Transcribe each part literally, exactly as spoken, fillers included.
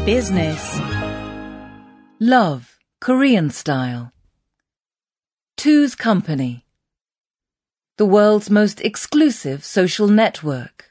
Business. Love, Korean style. Two's Company. The world's most exclusive social network.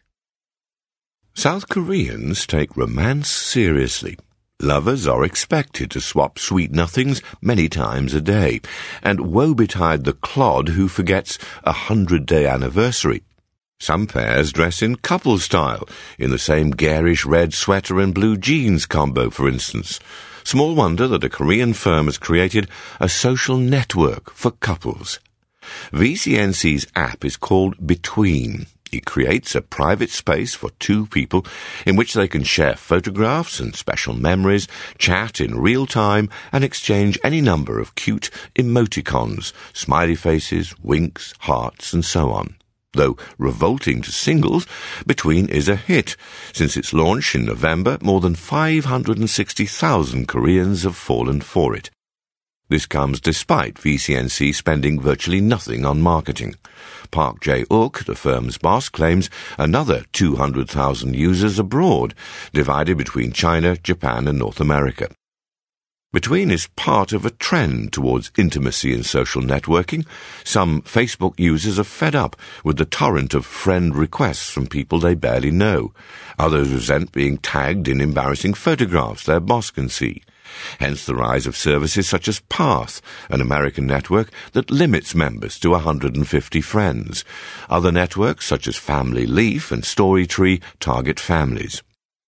South Koreans take romance seriously. Lovers are expected to swap sweet nothings many times a day, and woe betide the clod who forgets a hundred-day anniversary. Some pairs dress in couple style, in the same garish red sweater and blue jeans combo, for instance. Small wonder that a Korean firm has created a social network for couples. V C N C's app is called Between. It creates a private space for two people in which they can share photographs and special memories, chat in real time, and exchange any number of cute emoticons, smiley faces, winks, hearts, and so on. Though revolting to singles, Between is a hit. Since its launch in November, more than five hundred sixty thousand Koreans have fallen for it. This comes despite V C N C spending virtually nothing on marketing. Park Jae-uk, the firm's boss, claims another two hundred thousand users abroad, divided between China, Japan, and North America. Between is part of a trend towards intimacy in social networking. Some Facebook users are fed up with the torrent of friend requests from people they barely know. Others resent being tagged in embarrassing photographs their boss can see. Hence the rise of services such as Path, an American network that limits members to one hundred fifty friends. Other networks such as Family Leaf and Storytree target families.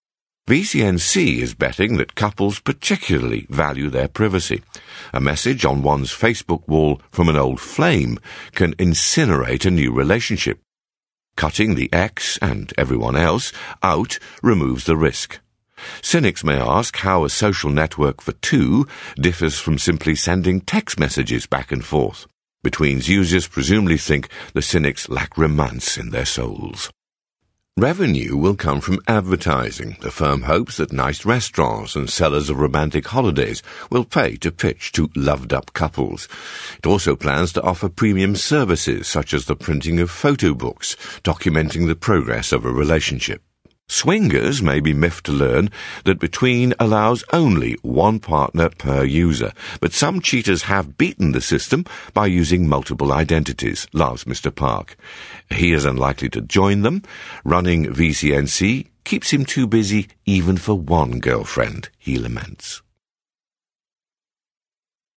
V C N C is betting that couples particularly value their privacy. A message on one's Facebook wall from an old flame can incinerate a new relationship. Cutting the ex, and everyone else, out removes the risk. Cynics may ask how a social network for two differs from simply sending text messages back and forth. Between's users presumably think the cynics lack romance in their souls. Revenue will come from advertising. The firm hopes that nice restaurants and sellers of romantic holidays will pay to pitch to loved-up couples. It also plans to offer premium services such as the printing of photo books, documenting the progress of a relationship. Swingers may be miffed to learn that Between allows only one partner per user, but some cheaters have beaten the system by using multiple identities, laughs Mister Park. He is unlikely to join them. Running V C N C keeps him too busy even for one girlfriend, he laments.